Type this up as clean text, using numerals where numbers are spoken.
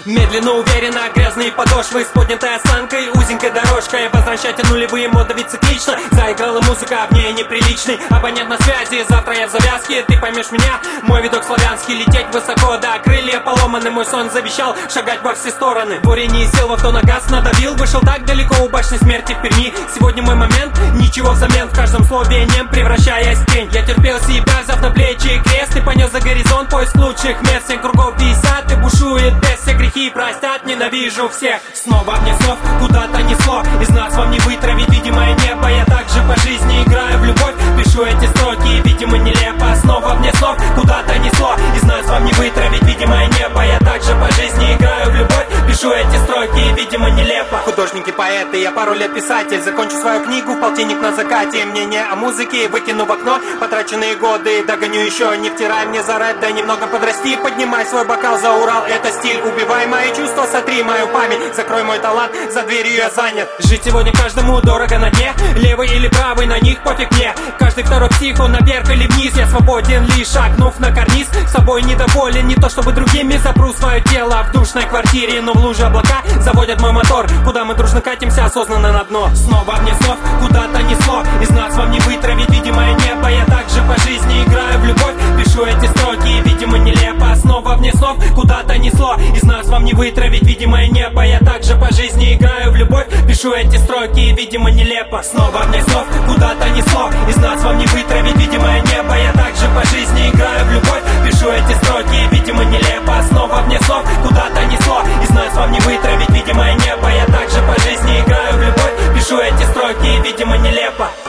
Медленно, уверенно, грязные подошвы с поднятой осанкой, узенькой дорожкой. Возвращайте нулевые, мода ведь циклично. Заиграла музыка, в ней неприличный. Абонент на связи, завтра я в завязке. Ты поймешь меня, мой видок славянский. Лететь высоко, да, крылья поломаны. Мой сон завещал шагать во все стороны. Буря не сел, в авто на газ надавил. Вышел так далеко у башни смерти в Перми. Сегодня мой момент, ничего взамен. В каждом слове нем, превращаясь в тень. Я терпел себя, взяв на плечи крест. И понес за горизонт поиск лучших мест. 7 кругов 50 и бушует без все грехи простят, ненавижу всех. Снова мне снов куда-то несло. Из нас вам не вытравить видимое небо. Я также по жизни играю в любовь. Пишу эти строки, видимо нелепо. Снова мне снов куда-то несло. Из нас вам не вытравить видимое небо. Я также по жизни играю в любовь. Пишу эти строки, видимо нелепо. Художники, поэты, я пару лет писатель. Закончу свою книгу, полтинник на закате. Мнение о музыке выкину в окно. Потраченные годы догоню еще. Не втирай мне за рэп, да немного подрасти. Поднимай свой бокал за Урал, это стиль. Убивай мои чувства, сотри мою память. Закрой мой талант, за дверью я занят. Жить сегодня каждому дорого на дне. Левый или правый, на них пофиг мне. Каждый второй псих, он наверх или вниз. Я свободен, лишь шагнув на карниз. С собой недоволен, не то чтобы другими. Запру свое тело в душной квартире. Но в луже облака заводят мой мотор. Куда мы дружно катимся, осознанно на дно. Снова мне снов куда-то несло. Из нас вам не вытравить видимое небо. Я также по жизни играю в любовь. Пишу эти строки, видимо нелепо. Снова мне снов куда-то несло. Из нас вам не вытравить видимое небо. Я также по жизни играю в любовь. Пишу эти строки, видимо нелепо. Снова мне снов куда-то несло. Из нас вам не вытравить видимое небо. Я также по жизни играю в любовь. Пишу эти строки, видимо нелепо. Снова мне снов куда-то несло. Из нас вам не вытравить видимое небо. Я также по жизни играю в любовь. Пишу эти строки, видимо нелепо.